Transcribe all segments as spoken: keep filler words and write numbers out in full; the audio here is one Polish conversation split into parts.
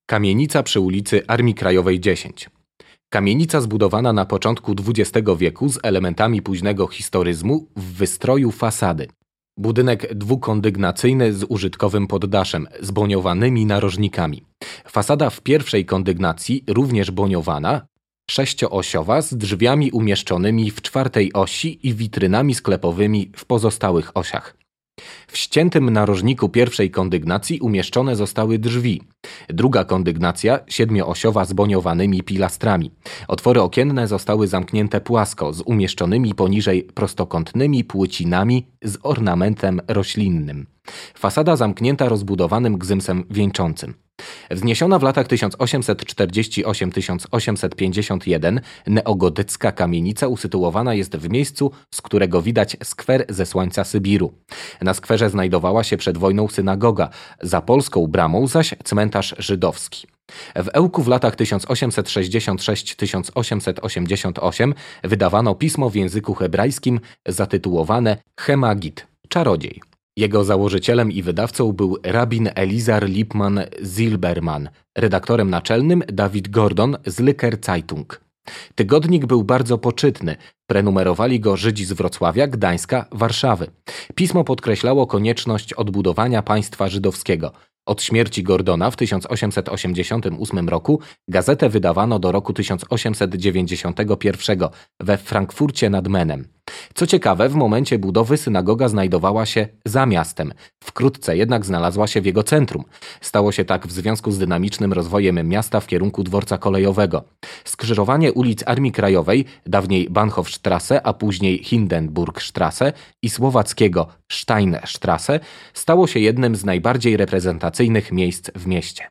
Kamienica przy ulicy Armii Krajowej dziesięć. Kamienica zbudowana na początku dwudziestego wieku z elementami późnego historyzmu w wystroju fasady. Budynek dwukondygnacyjny z użytkowym poddaszem, z boniowanymi narożnikami. Fasada w pierwszej kondygnacji również boniowana, sześcioosiowa z drzwiami umieszczonymi w czwartej osi i witrynami sklepowymi w pozostałych osiach. W ściętym narożniku pierwszej kondygnacji umieszczone zostały drzwi. Druga kondygnacja siedmioosiowa z boniowanymi pilastrami. Otwory okienne zostały zamknięte płasko z umieszczonymi poniżej prostokątnymi płycinami z ornamentem roślinnym. Fasada zamknięta rozbudowanym gzymsem wieńczącym. Wzniesiona w latach tysiąc osiemset czterdziesty ósmy do tysiąc osiemset pięćdziesiątego pierwszego neogotycka kamienica usytuowana jest w miejscu, z którego widać skwer ze słońca Sybiru. Na skwerze znajdowała się przed wojną synagoga, za polską bramą zaś cmentarz żydowski. W Ełku w latach tysiąc osiemset sześćdziesiątym szóstym do tysiąc osiemset osiemdziesiątego ósmego wydawano pismo w języku hebrajskim zatytułowane Hemagit, czarodziej. Jego założycielem i wydawcą był rabin Elizar Lipman Zilberman, redaktorem naczelnym David Gordon z Lyker Zeitung. Tygodnik był bardzo poczytny, prenumerowali go Żydzi z Wrocławia, Gdańska, Warszawy. Pismo podkreślało konieczność odbudowania państwa żydowskiego. Od śmierci Gordona w tysiąc osiemset osiemdziesiątym ósmym roku gazetę wydawano do roku tysiąc osiemset dziewięćdziesiątego pierwszego we Frankfurcie nad Menem. Co ciekawe, w momencie budowy synagoga znajdowała się za miastem. Wkrótce jednak znalazła się w jego centrum. Stało się tak w związku z dynamicznym rozwojem miasta w kierunku dworca kolejowego. Skrzyżowanie ulic Armii Krajowej, dawniej Bahnhofstrasse, a później Hindenburgstrasse i słowackiego Steinstrasse, stało się jednym z najbardziej reprezentacyjnych miejsc w mieście.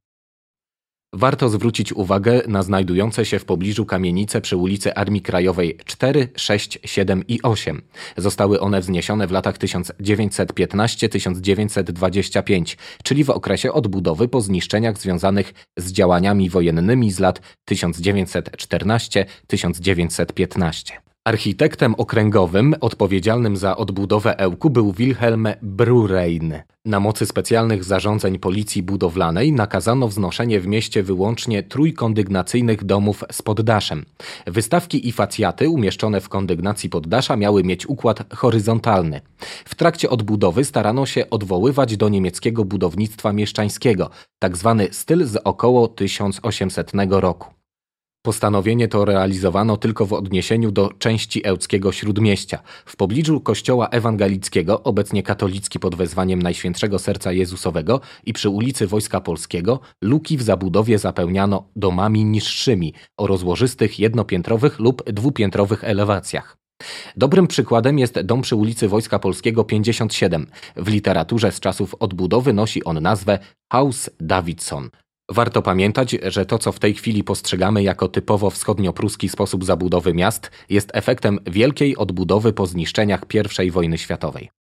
Warto zwrócić uwagę na znajdujące się w pobliżu kamienice przy ulicy Armii Krajowej cztery, sześć, siedem i osiem. Zostały one wzniesione w latach tysiąc dziewięćset piętnastego do tysiąc dziewięćset dwudziestego piątego, czyli w okresie odbudowy po zniszczeniach związanych z działaniami wojennymi z lat tysiąc dziewięćset czternastego do tysiąc dziewięćset piętnastego. Architektem okręgowym odpowiedzialnym za odbudowę Ełku był Wilhelm Brurein. Na mocy specjalnych zarządzeń policji budowlanej nakazano wznoszenie w mieście wyłącznie trójkondygnacyjnych domów z poddaszem. Wystawki i facjaty umieszczone w kondygnacji poddasza miały mieć układ horyzontalny. W trakcie odbudowy starano się odwoływać do niemieckiego budownictwa mieszczańskiego, tak zwany styl z około tysiąc osiemsetnego roku. Postanowienie to realizowano tylko w odniesieniu do części ełckiego Śródmieścia. W pobliżu kościoła ewangelickiego, obecnie katolicki pod wezwaniem Najświętszego Serca Jezusowego, i przy ulicy Wojska Polskiego luki w zabudowie zapełniano domami niższymi o rozłożystych jednopiętrowych lub dwupiętrowych elewacjach. Dobrym przykładem jest dom przy ulicy Wojska Polskiego pięćdziesiąt siedem. W literaturze z czasów odbudowy nosi on nazwę Haus Davidson. Warto pamiętać, że to, co w tej chwili postrzegamy jako typowo wschodniopruski sposób zabudowy miast, jest efektem wielkiej odbudowy po zniszczeniach pierwszej wojny światowej.